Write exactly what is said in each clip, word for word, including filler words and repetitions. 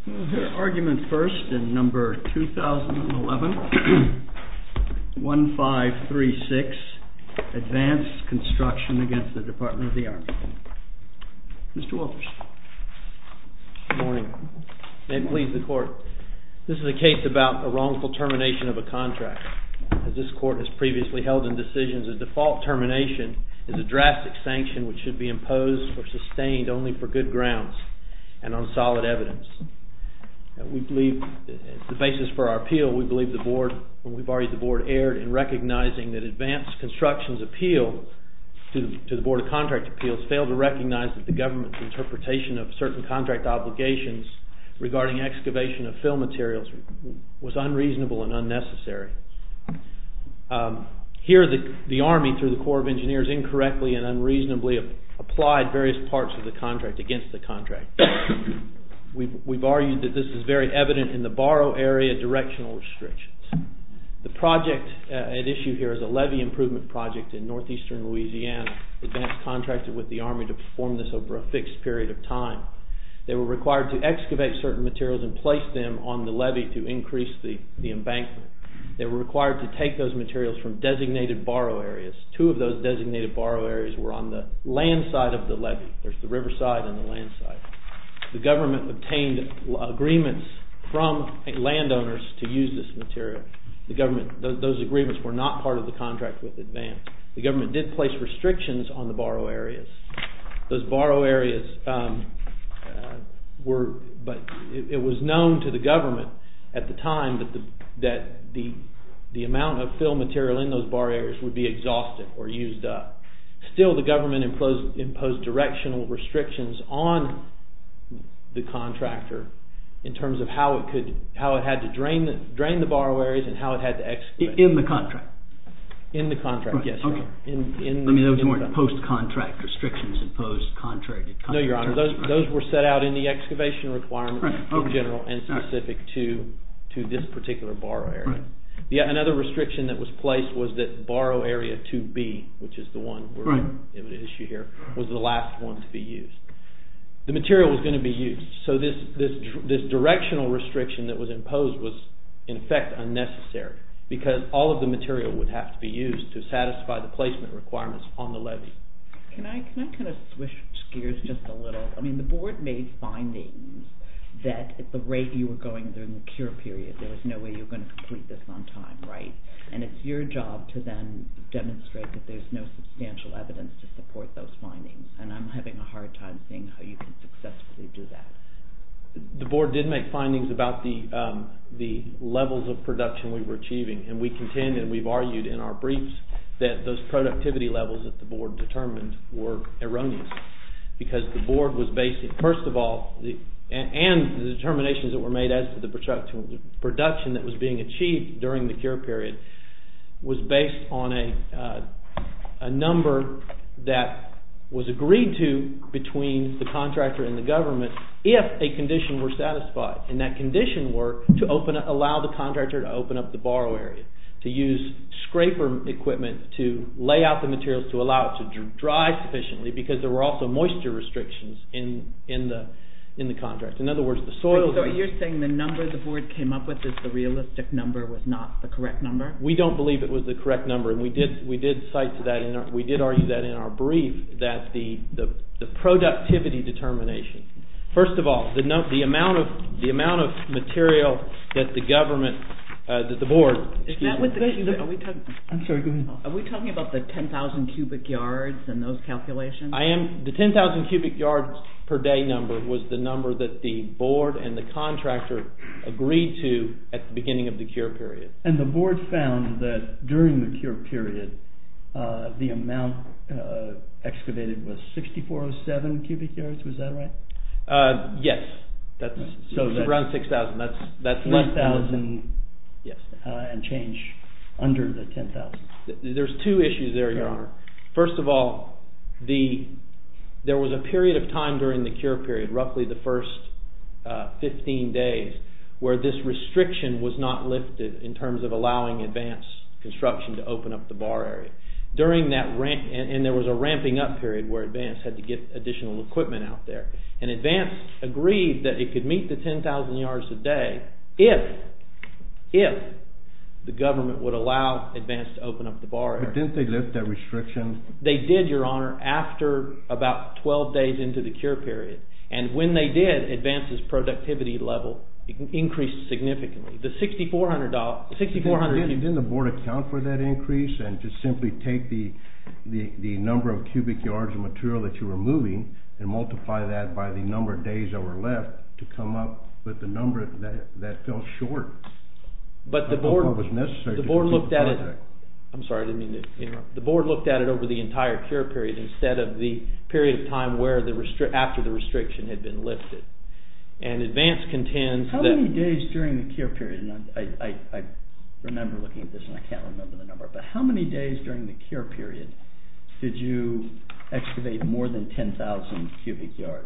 We'll hear argument first in number two thousand eleven fifteen thirty-six, Advanced Construction against the Department of the Army. Mister Walters. Good morning. May it please the Court. This is a case about a wrongful termination of a contract. As this Court has previously held in decisions, a default termination is a drastic sanction which should be imposed or sustained only for good grounds and on solid evidence. We believe, as the basis for our appeal, we believe the Board, and we've argued the Board erred in recognizing that Advanced Construction's appeal to the, to the Board of Contract Appeals failed to recognize that the government's interpretation of certain contract obligations regarding excavation of fill materials was unreasonable and unnecessary. Um, here, the, the Army, through the Corps of Engineers, incorrectly and unreasonably applied various parts of the contract against the contract. We've, we've argued that this is very evident in the borrow area directional restrictions. The project uh, at issue here is a levee improvement project in northeastern Louisiana. Advanced contracted with the Army to perform this over a fixed period of time. They were required to excavate certain materials and place them on the levee to increase the, the embankment. They were required to take those materials from designated borrow areas. Two of those designated borrow areas were on the land side of the levee. There's the river side and the land side. The government obtained agreements from landowners to use this material. The government, th- those agreements were not part of the contract with Advance. The government did place restrictions on the borrow areas. Those borrow areas um, uh, were, but it, it was known to the government at the time that the that the the amount of fill material in those borrow areas would be exhausted or used up. Still, the government imposed, imposed directional restrictions on the contractor in terms of how it could, how it had to drain the drain the borrow areas and how it had to excavate. In the contract. In the contract, right. Yes. Okay. In, in the, I mean, those weren't post-contract restrictions imposed contrary to contract. No, Your Honor. Those right. those were set out in the excavation requirements right. okay. in general and specific right. to to this particular borrow area. Right. The, another restriction that was placed was that borrow area two B, which is the one we're right. at issue here, was the last one to be used. The material was going to be used, so this this this directional restriction that was imposed was in effect unnecessary because all of the material would have to be used to satisfy the placement requirements on the levee. Can I can I kind of switch gears just a little? I mean, the board made findings that at the rate you were going during the cure period, there was no way you were going to complete this on time, right? And it's your job to then demonstrate that there's no substantial evidence to support those findings. And I'm having a hard time seeing how you can successfully do that. The board did make findings about the um, the levels of production we were achieving, and we contend and we've argued in our briefs that those productivity levels that the board determined were erroneous because the board was basing, first of all, the and the determinations that were made as to the production, production that was being achieved during the cure period was based on a uh, a number that was agreed to between the contractor and the government if a condition were satisfied. And that condition were to open up, allow the contractor to open up the borrow area, to use scraper equipment to lay out the materials to allow it to dry sufficiently because there were also moisture restrictions in in the in the contract. In other words, the soil... So you're saying the number the board came up with is the realistic number was not the correct number? We don't believe it was the correct number, and we did we did cite to that in our, we did argue that in our brief that the the, the productivity determination. First of all, the no, the amount of the amount of material that the government uh, that the board. Is that what the, the are we talking? I'm sorry. Go ahead. Are we talking about the ten thousand cubic yards and those calculations? I am. The ten thousand cubic yards per day number was the number that the board and the contractor agreed to at the beginning of the cure period. And the board found that during the cure period, uh, the amount uh, excavated was sixty-four oh seven cubic yards. Was that right? Uh, yes, that's right. so that's around six thousand. That's that's less than yes, uh, and change under the ten thousand. There's two issues there, Your Honor. First of all, the there was a period of time during the cure period, roughly the first uh, fifteen days, where this restriction was not lifted in terms of allowing advanced construction to open up the bar area. during that ramp, and, and there was a ramping up period where Advance had to get additional equipment out there. And Advance agreed that it could meet the ten thousand yards a day if, if the government would allow Advance to open up the bar area. But didn't they lift that restriction? They did, Your Honor, after about twelve days into the cure period. And when they did, Advance's productivity level increased significantly. The sixty-four hundred dollars, sixty-four hundred. Didn't, didn't the board account for that increase and just simply take the, the the number of cubic yards of material that you were moving and multiply that by the number of days that were left to come up with the number that that fell short? But the board, was necessary the to board looked the at it. I'm sorry, I didn't mean to interrupt. The board looked at it over the entire cure period instead of the period of time where the restri- after the restriction had been lifted. And Advance contends How that... How many days during the cure period, and I, I, I remember looking at this and I can't remember the number, but how many days during the cure period did you excavate more than ten thousand cubic yards?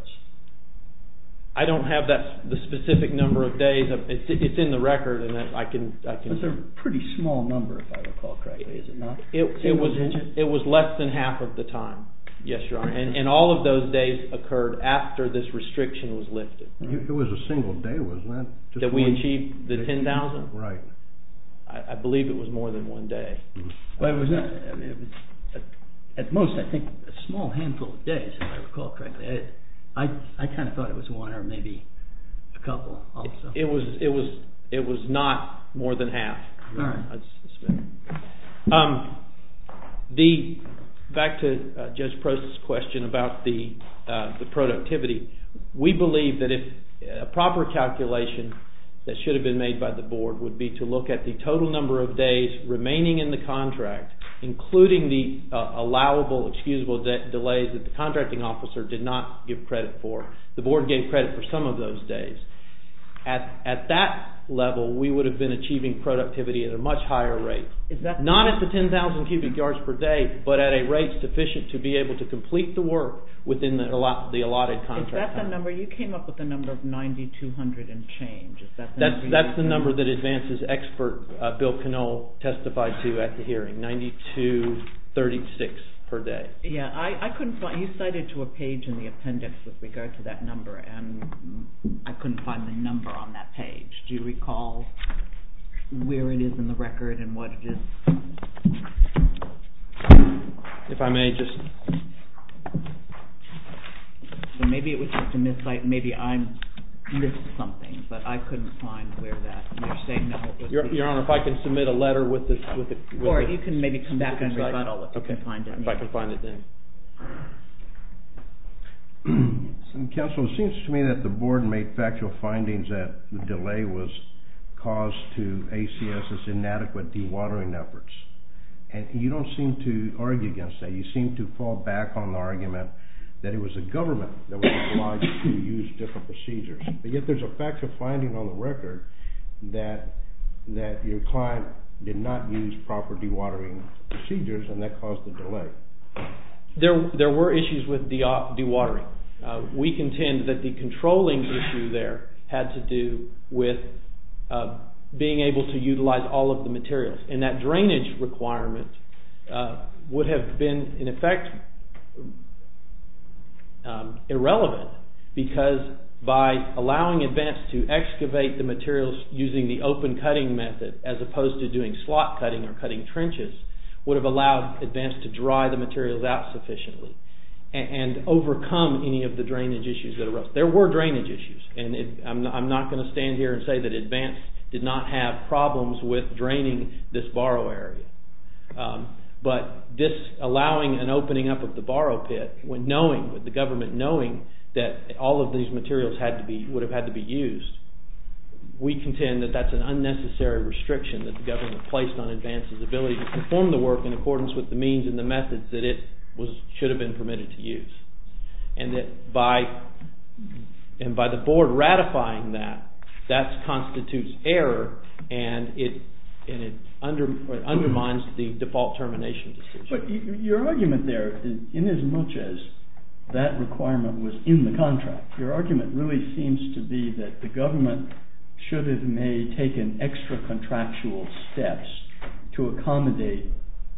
I don't have that the specific number of days. It's, it's in the record, and I can I can. It's a pretty small number, if I recall correctly, is it not? It, it was digit? it was less than half of the time. Yes, Your Honor, and, and all of those days occurred after this restriction was lifted. It was a single day, wasn't it? Just that we one, achieved the ten thousand. Right. I, I believe it was more than one day. Mm-hmm. Well, it was not. I mean, it was at, at most, I think, a small handful of days, if I recall correctly. I, I, I kind of thought it was one or maybe a couple also. It, it was it was it was not more than half. All right. It's, it's been, um, the back to uh, Judge Prost's question about the uh, the productivity. We believe that if a proper calculation that should have been made by the board would be to look at the total number of days remaining in the contract, including the uh, allowable, excusable de- delays that the contracting officer did not give credit for. The board gave credit for some of those days. At at that level, we would have been achieving productivity at a much higher rate. Is that not at the ten thousand cubic yards per day, but at a rate sufficient to be able to complete the work within the, allot, the allotted contract. Is that the time. number? You came up with the number of ninety-two hundred and change. Is that the That's, number? that's the number that Advance's expert, uh, Bill Knoll, testified to at the hearing, ninety-two thirty-six per day. Yeah, I, I couldn't find, you cited to a page in the appendix with regard to that number, and I couldn't find the number on that page. Do you recall where it is in the record and what it is? If I may just... So maybe it was just a miscite, maybe I missed something, but I couldn't find where that, you're saying no. It was Your, the, Your Honor, if I can submit a letter with this... With the, with or the you can maybe come back and site. rebuttal if okay. you can find it. If yeah. I can find it then. Counsel, it seems to me that the board made factual findings that the delay was caused to ACS's inadequate dewatering efforts. And you don't seem to argue against that. You seem to fall back on the argument that it was the government that was obliged to use different procedures. But yet there's a factual finding on the record that that your client did not use proper dewatering procedures, and that caused the delay. There, there were issues with de- dewatering. Uh, we contend that the controlling issue there had to do with uh, being able to utilize all of the materials. And that drainage requirement uh, would have been, in effect, um, irrelevant, because by allowing Advance to excavate the materials using the open cutting method as opposed to doing slot cutting or cutting trenches would have allowed Advance to dry the materials out sufficiently and, and overcome any of the drainage issues that arose. There were drainage issues, and it, I'm not, I'm not going to stand here and say that Advance did not have problems with draining this borrow area. Um, but this allowing an opening up of the borrow pit, when knowing, with the government knowing that all of these materials had to be would have had to be used, we contend that that's an unnecessary restriction that the government placed on Advance's ability to perform the work in accordance with the means and the methods that it was should have been permitted to use, and that by and by the board ratifying that, that constitutes error, and it and it under or undermines the default termination decision. But your argument there, is, in as much as that requirement was in the contract, your argument really seems to be that the government should have made taken extra contractual steps to accommodate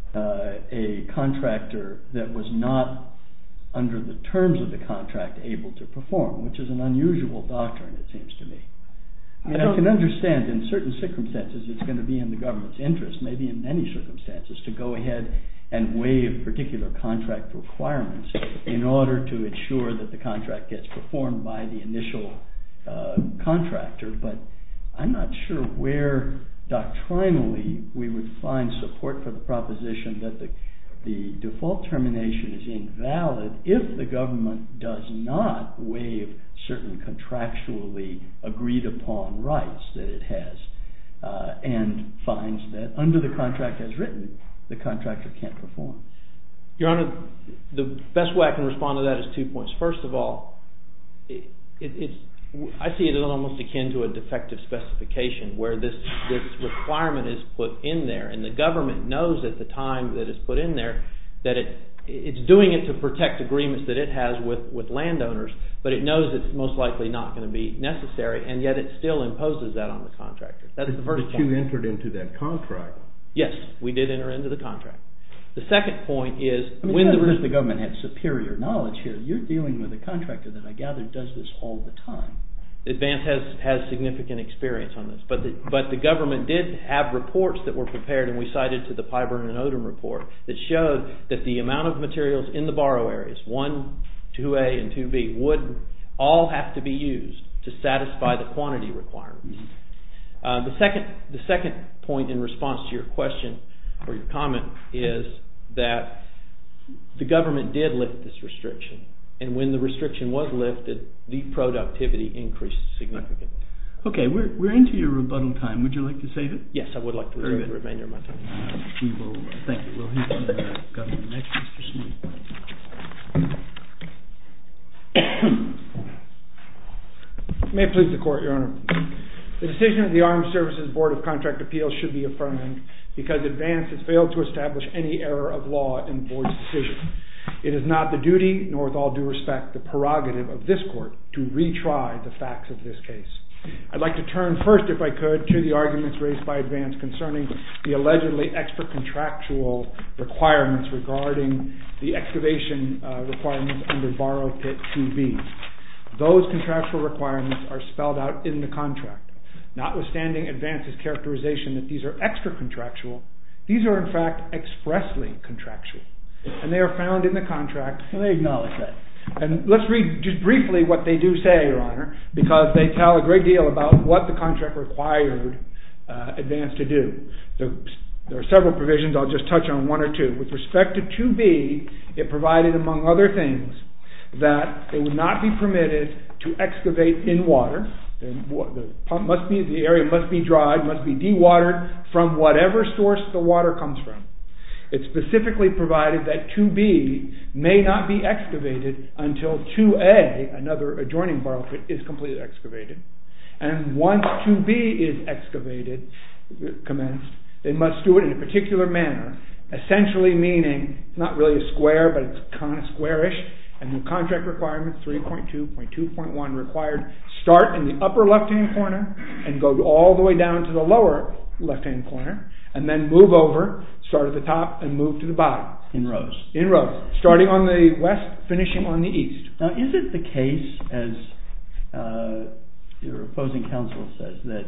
uh, a contractor that was not, under the terms of the contract, able to perform, which is an unusual doctrine, it seems to me. I mean, I, I can understand in certain circumstances it's going to be in the government's interest, maybe in many circumstances, to go ahead and waive particular contract requirements in order to ensure that the contract gets performed by the initial uh, contractor. But I'm not sure where doctrinally we would find support for the proposition that the, the default termination is invalid if the government does not waive certain contractually agreed upon rights that it has, uh, and finds that under the contract as written, the contractor can't perform. Your Honor, the best way I can respond to that is two points. First of all, it, it, it's, I see it as almost akin to a defective specification where this, this requirement is put in there, and the government knows at the time that it's put in there that it, it's doing it to protect agreements that it has with, with landowners, but it knows it's most likely not going to be necessary, and yet it still imposes that on the contractor. That's the first point. But you entered into that contract. Yes, we did enter into the contract. The second point is, I mean, when the, re- the government had superior knowledge here, you're dealing with a contractor that I gather does this all the time. Advance has, has significant experience on this, but the, but the government did have reports that were prepared, and we cited to the Pyburn and Odom report, that showed that the amount of materials in the borrow areas, one, two A, and two B, would all have to be used to satisfy the quantity requirements. Mm-hmm. Uh, the second, the second point in response to your question or your comment is that the government did lift this restriction, and when the restriction was lifted, the productivity increased significantly. Okay, we're we're into your rebuttal time. Would you like to save it? Yes, I would like to reserve the remainder of my time. Uh, we will. Uh, thank you. We'll hear from the government next, Mister Smith. May it please the Court, Your Honor. The decision of the Armed Services Board of Contract Appeals should be affirmed because Advance has failed to establish any error of law in the Board's decision. It is not the duty, nor with all due respect, the prerogative of this Court to retry the facts of this case. I'd like to turn first, if I could, to the arguments raised by Advance concerning the allegedly extra-contractual requirements regarding the excavation uh, requirements under Borrow Pit two B. Those contractual requirements are spelled out in the contract. Notwithstanding Advance's characterization that these are extra-contractual, these are in fact expressly contractual. And they are found in the contract. Well, they acknowledge that. And let's read just briefly what they do say, Your Honor, because they tell a great deal about what the contract required uh, Advance to do. The, there are several provisions. I'll just touch on one or two. With respect to two B, it provided, among other things, that they would not be permitted to excavate in water. The, the pump must be, the area must be dried, must be dewatered from whatever source the water comes from. It specifically provided that two B may not be excavated until two A, another adjoining borrow pit, is completely excavated. And once two B is excavated, commenced, they must do it in a particular manner, essentially meaning it's not really a square, but it's kind of squarish. And the contract requirements, three point two point two point one, required start in the upper left-hand corner and go all the way down to the lower left-hand corner, and then move over, start at the top, and move to the bottom. In rows. In rows. Starting on the west, finishing on the east. Now, is it the case, as uh, your opposing counsel says, that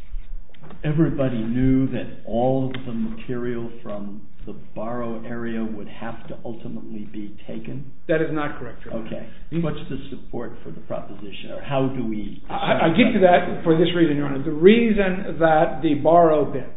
everybody knew that all of the material from the borrow area would have to ultimately be taken? That is not correct, Your Honor. Okay. What's the support for the proposition, or how do we... I, I get to that for this reason, Your Honor. The reason that the borrow pits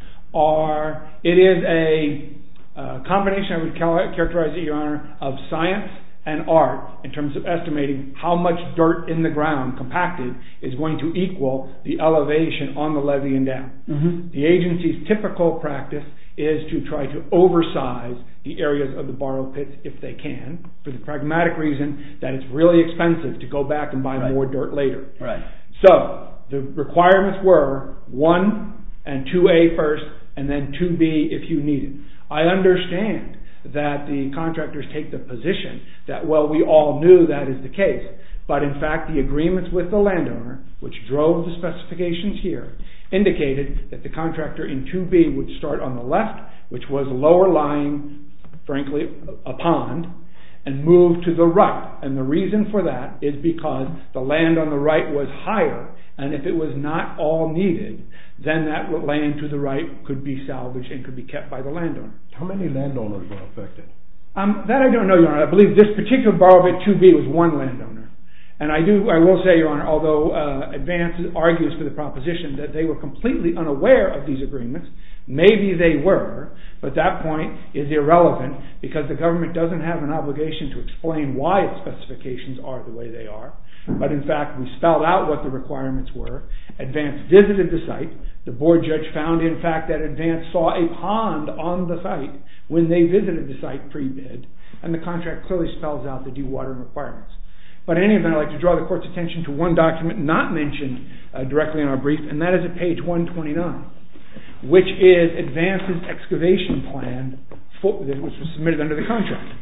are, it is a uh, combination, I would characterize it, Your Honor, of science and art in terms of estimating how much dirt in the ground compacted is going to equal the elevation on the levee and dam. Mm-hmm. The agency's typical practice is to try to oversize the areas of the borrow pits if they can, for the pragmatic reason that it's really expensive to go back and buy right. more dirt later. Right. So the requirements were one and two A first, and then two B if you need it. I understand that the contractors take the position that, well, we all knew that is the case. But in fact, the agreements with the landowner, which drove the specifications here, indicated that the contractor in two B would start on the left which was lower lying, frankly, a pond, and moved to the right. And the reason for that is because the land on the right was higher, and if it was not all needed, then that land to the right could be salvaged and could be kept by the landowner. How many landowners were affected? Um, that I don't know, Your Honor. I believe this particular borrow bit two B was one landowner. And I do, I will say, Your Honor, although uh, Advance argues for the proposition that they were completely unaware of these agreements, maybe they were, but that point is irrelevant because the government doesn't have an obligation to explain why its specifications are the way they are. But in fact, we spelled out what the requirements were. Advance visited the site. The board judge found, in fact, that Advance saw a pond on the site when they visited the site pre-bid, and the contract clearly spells out the dewatering requirements. But in any event, I'd like to draw the court's attention to one document not mentioned uh, directly in our brief, and that is at page one twenty-nine, which is Advance's excavation plan, for, which was submitted under the contract.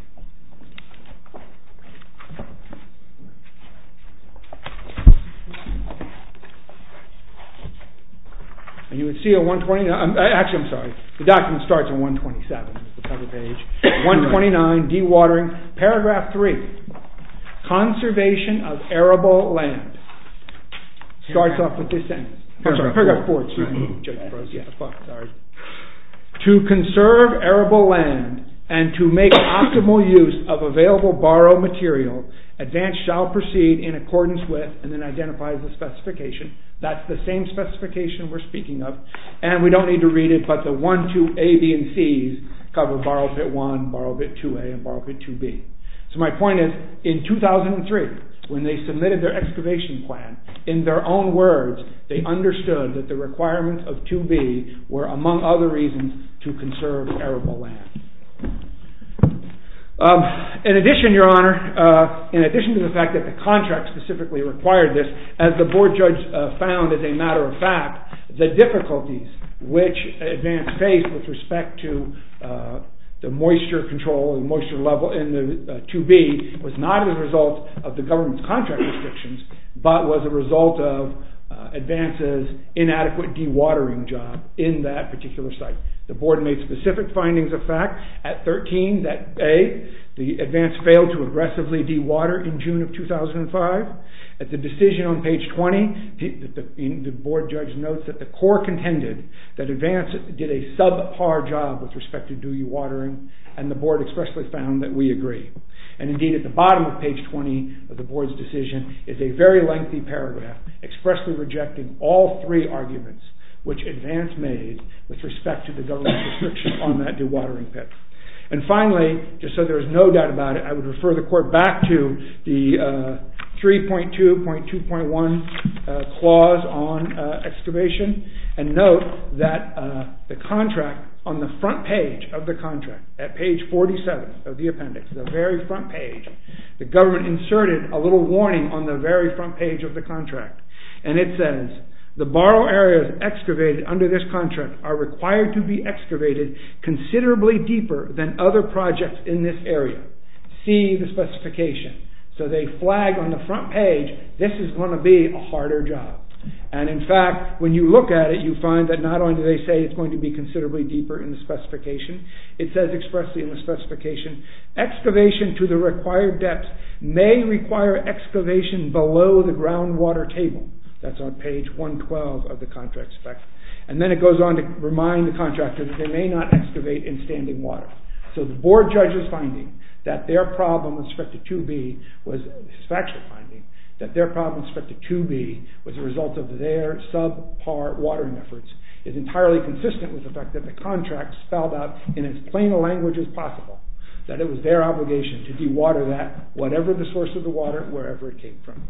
And you would see on one twenty-nine, um, actually I'm sorry, the document starts on one twenty-seven, the cover page. one twenty-nine, dewatering, paragraph three, conservation of arable land. Starts off with this sentence. I'm sorry, paragraph four, excuse me, Judge Brose, yeah, fuck, sorry. To conserve arable land and to make optimal use of available borrow material, Advance shall proceed in accordance with, and then identifies the specification. That's the same specification we're speaking of, and we don't need to read it, but the one, two, A, B, and C's cover borrow bit one, borrow bit two A, and borrow bit two B. So my point is, in two thousand three, when they submitted their excavation plan, in their own words, they understood that the requirements of two B were, among other reasons, to conserve arable land. Um, in addition, Your Honor, uh, in addition to the fact that the contract specifically required this, as the board judge uh, found as a matter of fact, the difficulties which Advance faced with respect to uh, the moisture control and moisture level in the uh, two B was not as a result of the government's contract restrictions, but was a result of uh, Advance's inadequate dewatering job in that particular site. The board made specific findings of fact at thirteen that A, the Advance failed to aggressively dewater in June of two thousand five. At the decision on page twenty, the, the, the board judge notes that the Corps contended that Advance did a subpar job with respect to dewatering, and the board expressly found that we agree. And indeed, at the bottom of page twenty of the board's decision is a very lengthy paragraph expressly rejecting all three arguments which Advance made with respect to the government's restriction on that dewatering pit. And finally, just so there's no doubt about it, I would refer the court back to the uh, three point two point two point one uh, clause on uh, excavation, and note that uh, the contract on the front page of the contract, at page forty-seven of the appendix, the very front page, the government inserted a little warning on the very front page of the contract. And it says, the borrow areas excavated under this contract are required to be excavated considerably deeper than other projects in this area. See the specification. So they flag on the front page, this is going to be a harder job. And in fact, when you look at it, you find that not only do they say it's going to be considerably deeper in the specification, it says expressly in the specification, excavation to the required depth may require excavation below the groundwater table. That's on page one twelve of the contract spec. And then it goes on to remind the contractor that they may not excavate in standing water. So the board judge's finding that their problem with respect to two B was, his factual finding, that their problem with respect to two B was a result of their subpar watering efforts is entirely consistent with the fact that the contract spelled out in as plain a language as possible that it was their obligation to dewater that, whatever the source of the water, wherever it came from.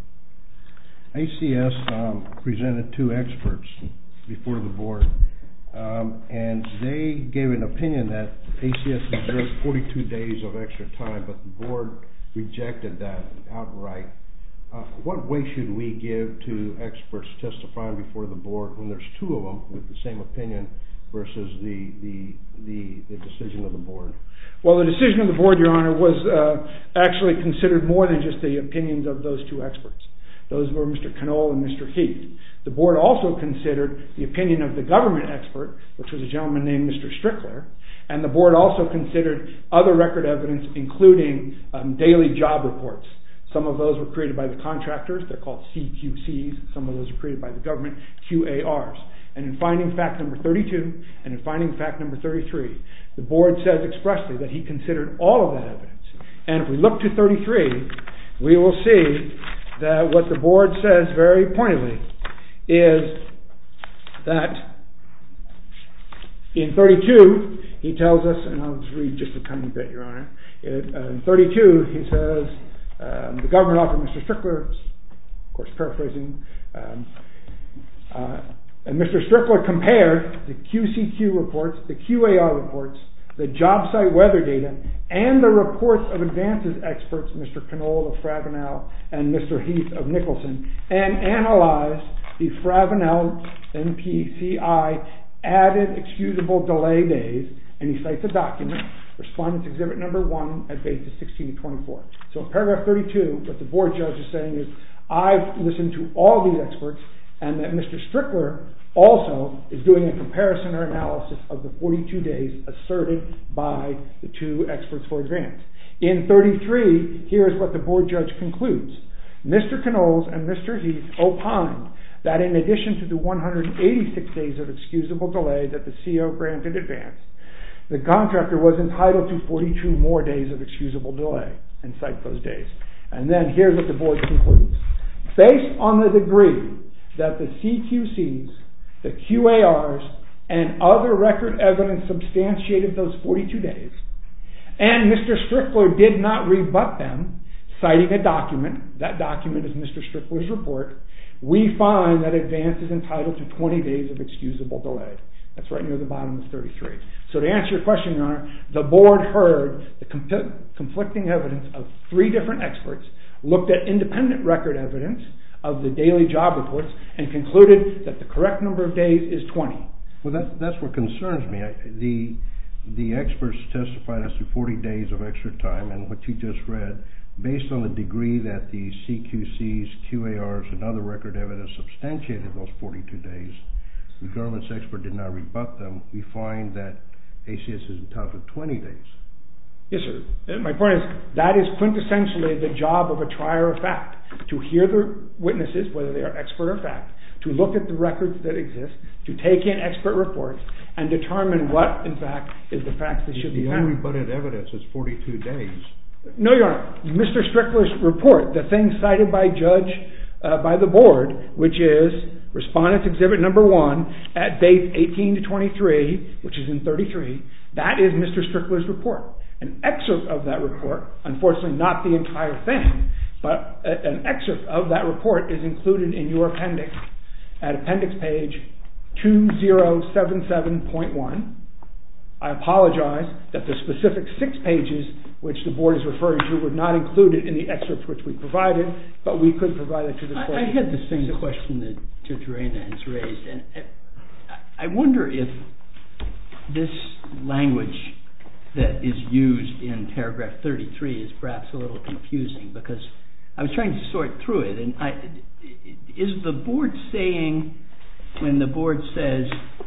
A C S um, presented two experts before the board, um, and they gave an opinion that A C S deserved forty-two days of extra time, but the board rejected that outright. Uh, what weight should we give to experts testifying before the board when there's two of them with the same opinion versus the the the, the decision of the board? Well, the decision of the board, Your Honor, was uh, actually considered more than just the opinions of those two experts. Those were Mister Knoll and Mister Heath. The board also considered the opinion of the government expert, which was a gentleman named Mister Strickler, And the board also considered other record evidence, including um, daily job reports. Some of those were created by the contractors. They're called C Q Cs. Some of those are created by the government, Q A Rs. And in finding fact number thirty-two and in finding fact number thirty-three, the board says expressly that he considered all of that evidence. And if we look to thirty-three, we will see that what the board says very pointedly is that in thirty-two, he tells us, and I'll just read just a tiny bit, Your Honor. It, uh, in thirty-two, he says, um, the government offered Mister Strickler, of course paraphrasing, um, uh, and Mister Strickler compared the Q C Q reports, the Q A R reports, the job site weather data, and the reports of advances experts, Mister Knoll of Fravenel and Mister Heath of Nicholson, and analyzed the Fravenel N P C I added excusable delay days, and he cites a document, Respondent's Exhibit Number one at pages sixteen to twenty-four. So in paragraph thirty-two, what the board judge is saying is, I've listened to all these experts, and that Mister Strickler also is doing a comparison or analysis of the forty-two days asserted by the two experts for advance. In thirty-three, here's what the board judge concludes. Mister Knowles and Mister Heath opined that in addition to the one hundred eighty-six days of excusable delay that the C O granted advance, the contractor was entitled to forty-two more days of excusable delay, and cite those days. And then here's what the board concludes. Based on the degree that the C Q Cs, the Q A Rs, and other record evidence substantiated those forty-two days, and Mister Strickler did not rebut them, citing a document, that document is Mister Strickler's report, we find that advance is entitled to twenty days of excusable delay. That's right near the bottom of thirty-three. So to answer your question, Your Honor, the board heard the comp- conflicting evidence of three different experts, looked at independent record evidence of the daily job reports, and concluded that the correct number of days is twenty. Well, that, that's what concerns me. I, the the experts testified as to forty days of extra time, and what you just read, based on the degree that the C Q Cs, Q A Rs, and other record evidence substantiated those forty-two days, the government's expert did not rebut them, we find that A C S is entitled to twenty days. Yes, sir. My point is, that is quintessentially the job of a trier of fact, to hear the witnesses, whether they are expert or fact, to look at the records that exist, to take in expert reports, and determine what, in fact, is the facts that should be found. The unrebutted evidence is forty-two days. No, Your Honor. Mister Strickler's report, the thing cited by Judge, uh, by the board, which is Respondent's Exhibit Number one at dates eighteen to twenty-three, which is in thirty-three, that is Mister Strickler's report. An excerpt of that report, unfortunately not the entire thing, but a, an excerpt of that report is included in your appendix at appendix page two thousand seventy-seven point one. I apologize that the specific six pages which the board is referring to were not included in the excerpts which we provided, but we could provide it to the court. I, I had the same question that Judge Reyna has raised, and I wonder if this language that is used in paragraph thirty-three is perhaps a little confusing, because I was trying to sort through it, and I, is the board saying, when the board says,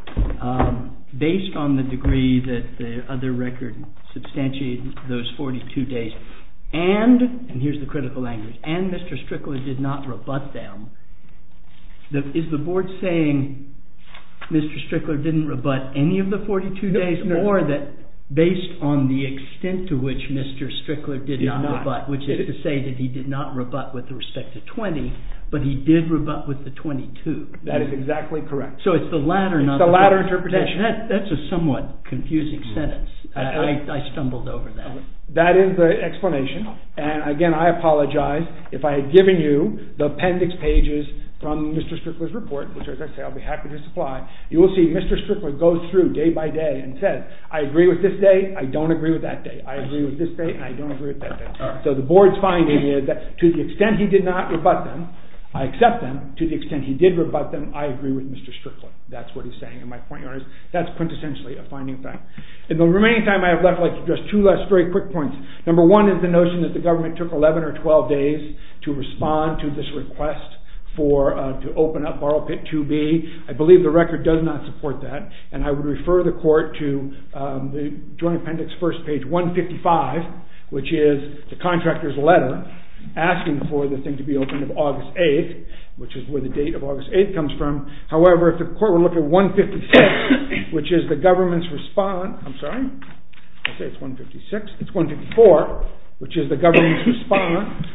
um, based on the degree that the other record substantiated those forty-two days, and, and here's the critical language, and Mister Strickler did not rebut them, the, is the board saying Mister Strickler didn't rebut any of the forty-two no, days, no. or that based on the extent to which Mister Strickler did, did not, not rebut, which is it, to say that he did not rebut with respect to twenty, but he did rebut with the twenty-two. That is exactly correct. So it's the latter, it's not the, the latter first. interpretation. That, that, that's a somewhat confusing mm-hmm. sentence. I, I, I stumbled over that. That is the explanation, and again, I apologize if I had given you the appendix pages from Mister Strickler's report, which, as I say, I'll be happy to supply. You will see Mister Strickler goes through day by day and says, I agree with this day, I don't agree with that day. I agree with this day, and I don't agree with that day. Right. So the board's finding is that to the extent he did not rebut them, I accept them. To the extent he did rebut them, I agree with Mister Strickler. That's what he's saying. And my point, Your Honor, is that's quintessentially a finding of fact. In the remaining time I have left, I'd like to address two less very quick points. Number one is the notion that the government took eleven or twelve days to respond to this request for uh, to open up Borrow Pit two B. I believe the record does not support that, and I would refer the court to um, the Joint Appendix first page one fifty-five, which is the contractor's letter asking for the thing to be opened of August eighth, which is where the date of August eighth comes from. However, if the court would look at one fifty-six, which is the government's response, I'm sorry, I say it's one fifty-six, it's one fifty-four, which is the government's response.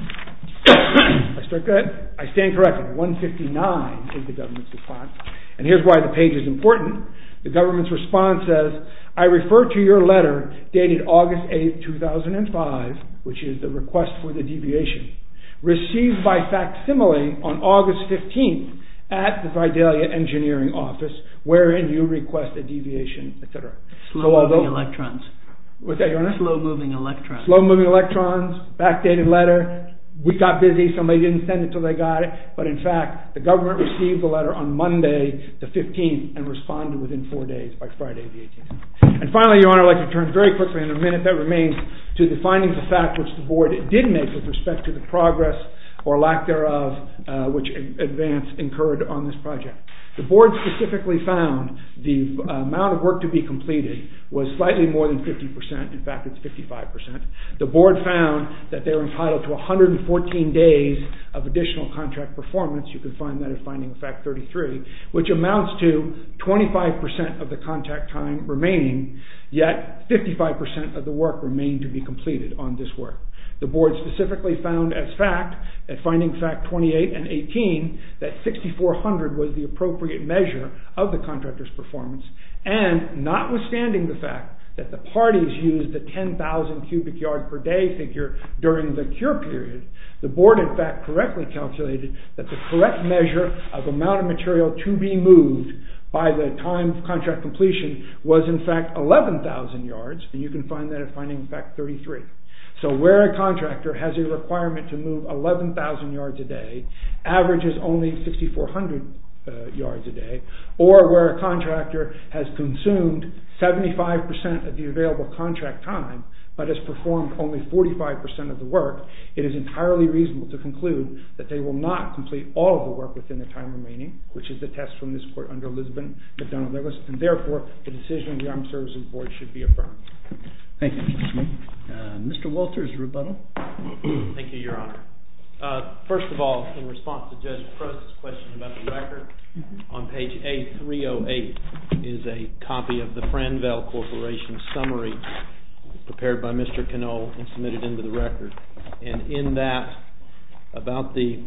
I start that. I stand corrected. one fifty-nine is the government's response. And here's why the page is important. The government's response says, I refer to your letter dated August eighth, two thousand five, which is the request for the deviation, received by facsimile on August fifteenth at the Vidalia Engineering Office, wherein you request a deviation, et cetera. Slow-moving so electrons. What's that, Your Honor? Slow-moving electrons. Slow-moving electrons, backdated letter. We got busy, somebody didn't send it till they got it. But in fact, the government received the letter on Monday, the fifteenth, and responded within four days by Friday, the eighteenth. And finally, Your Honor, I'd like to turn very quickly in a minute that remains to the findings of fact which the board did make with respect to the progress or lack thereof uh, which Advance incurred on this project. The board specifically found the amount of work to be completed was slightly more than fifty percent. In fact, it's fifty-five percent. The board found that they were entitled to one hundred fourteen days of additional contract performance. You can find that at finding of fact thirty-three, which amounts to twenty-five percent of the contract time remaining, yet fifty-five percent of the work remained to be completed on this work. The board specifically found as fact, at finding fact twenty-eight and eighteen, that sixty-four hundred was the appropriate measure of the contractor's performance, and notwithstanding the fact that the parties used the ten thousand cubic yard per day figure during the cure period, the board in fact correctly calculated that the correct measure of amount of material to be moved by the time of contract completion was in fact eleven thousand yards, and you can find that at finding fact thirty-three. So where a contractor has a requirement to move eleven thousand yards a day, averages only sixty-four hundred uh, yards a day, or where a contractor has consumed seventy-five percent of the available contract time, but has performed only forty-five percent of the work, it is entirely reasonable to conclude that they will not complete all of the work within the time remaining, which is the test from this court under Lisbon, McDonnell Douglas, and therefore the decision of the Armed Services Board should be affirmed. Thank you, Mister Smith. Uh, Mister Walters, rebuttal. Thank you, Your Honor. Uh, first of all, in response to Judge Prost's question about the record, mm-hmm. on page A three oh eight is a copy of the Franvell Corporation summary prepared by Mister Knoll and submitted into the record. And in that, about the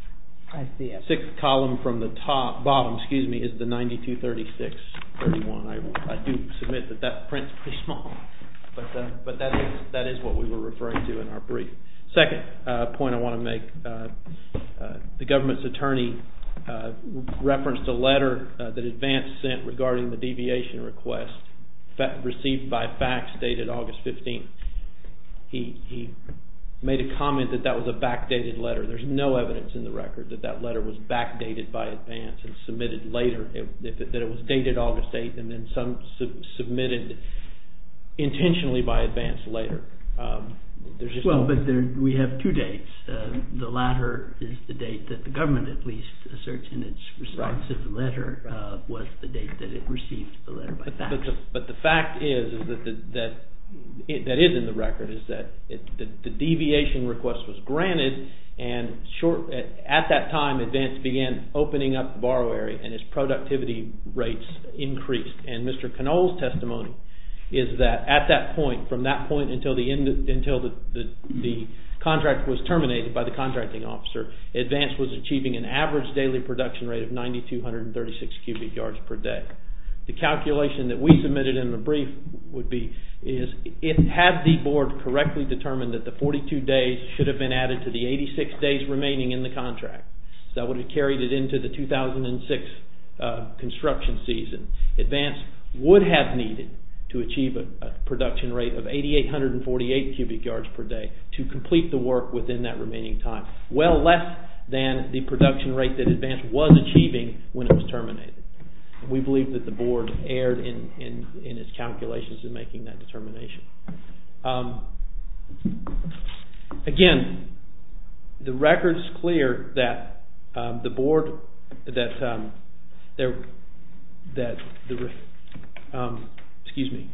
I see it. sixth column from the top, bottom, excuse me, is the ninety-two thirty-six thirty-one. I, I do submit that that print's pretty small, but uh, but that is that is what we were referring to in our brief. Second uh, point I want to make, uh, uh, the government's attorney uh, referenced a letter uh, that Advance sent regarding the deviation request fa- received by fax dated August fifteenth. He, he made a comment that that was a backdated letter. There's no evidence in the record that that letter was backdated by Advance and submitted later, if, if it, that it was dated August eighth and then some sub- submitted intentionally by Advance later. Um, There's just well, no but there, we have two dates. Uh, the latter is the date that the government at least asserts in its response to the letter uh, was the date that it received the letter by but, fax. But the, but the fact is, is that the, that it, that is in the record is that it, the, the deviation request was granted, and short at, at that time, Advance began opening up the borrow area, and its productivity rates increased. And Mister Knoll's testimony is that at that point, from that point until the end, until the, the, the contract was terminated by the contracting officer, Advance was achieving an average daily production rate of nine thousand two hundred thirty-six cubic yards per day. The calculation that we submitted in the brief would be, is it had the board correctly determined that the forty-two days should have been added to the eighty-six days remaining in the contract. So that would have carried it into the two thousand six uh, construction season. Advance would have needed to achieve a, a production rate of eight thousand eight hundred forty-eight cubic yards per day to complete the work within that remaining time. Well less than the production rate that Advance was achieving when it was terminated. We believe that the board erred in, in, in its calculations in making that determination. Um, again, the record's clear that um, the board that um, there that the um, excuse me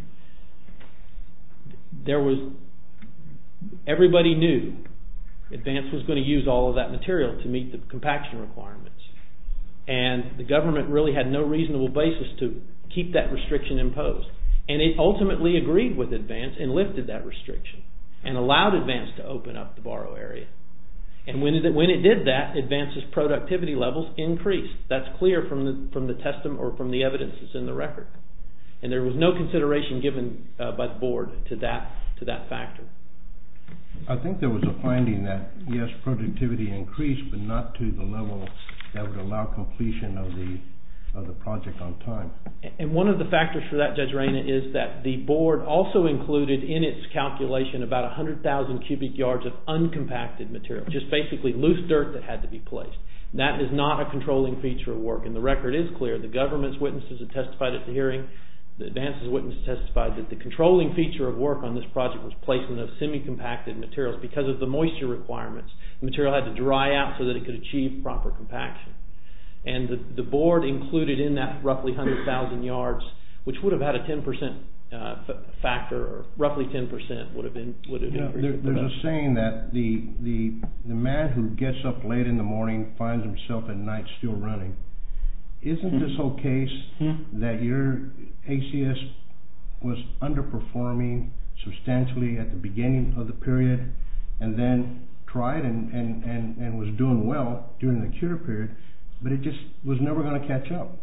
there was everybody knew Advance was going to use all of that material to meet the compaction requirements, and the government really had no reasonable basis to keep that restriction imposed, and it ultimately agreed with Advance and lifted that restriction and allowed Advance to open up the borrow area. And when it, when it did that, Advance's productivity levels increased. That's clear from the from the testimony or from the evidence that's in the record. And there was no consideration given uh, by the board to that to that factor. I think there was a finding that yes, productivity increased, but not to the level that would allow completion of the of the project on time. And one of the factors for that, Judge Reyna, is that the board also included in its calculation about one hundred thousand cubic yards of uncompacted material, just basically loose dirt that had to be placed. That is not a controlling feature of work, and the record is clear. The government's witnesses had testified at the hearing. The Advance's witnesses testified that the controlling feature of work on this project was placement of semi-compacted materials because of the moisture requirements. The material had to dry out so that it could achieve proper compaction. And the, the board included in that roughly one hundred thousand yards, which would have had a ten percent uh, f- factor, or roughly ten percent would have been would have you know, increased. there, there's a saying that the, the the man who gets up late in the morning finds himself at night still running. Isn't this whole case that your A C S was underperforming substantially at the beginning of the period and then tried and, and, and, and was doing well during the cure period, but it just was never going to catch up?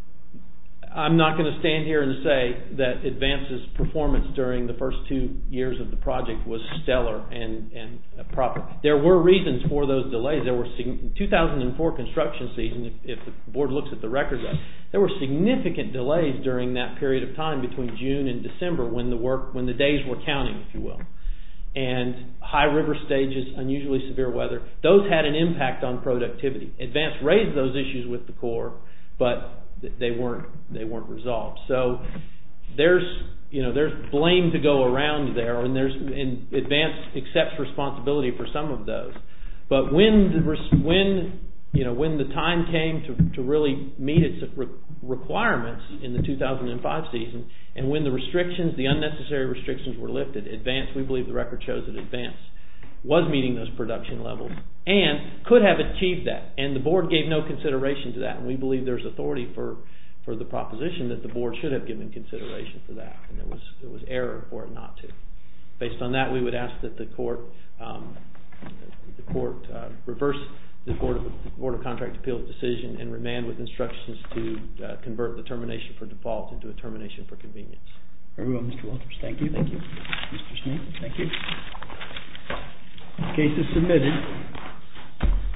I'm not going to stand here and say that Advance's performance during the first two years of the project was stellar and, and proper. There were reasons for those delays. There were two thousand four construction season, if, if the board looks at the records, there were significant delays during that period of time between June and December when the work, when the days were counting, if you will. And high river stages, unusually severe weather, those had an impact on productivity. Advance raised those issues with the Corps, but they weren't they weren't resolved. So there's you know there's blame to go around there, and there's and Advance accepts responsibility for some of those. But when the when you know when the time came to, to really meet its re- requirements in the two thousand five season, and when the restrictions, the unnecessary restrictions were lifted, Advance, we believe the record shows that Advance was meeting those production levels and could have achieved that, and the board gave no consideration to that, and we believe there's authority for, for the proposition that the board should have given consideration for that, and there was it was error for it not to. Based on that, we would ask that the court um, the court uh, reverse the board of the Board of Contract Appeals decision and remand with instructions to uh, convert the termination for default into a termination for convenience. Very well, Mister Walters. Thank you. Thank you, Mister Smith. Thank you. Case is submitted.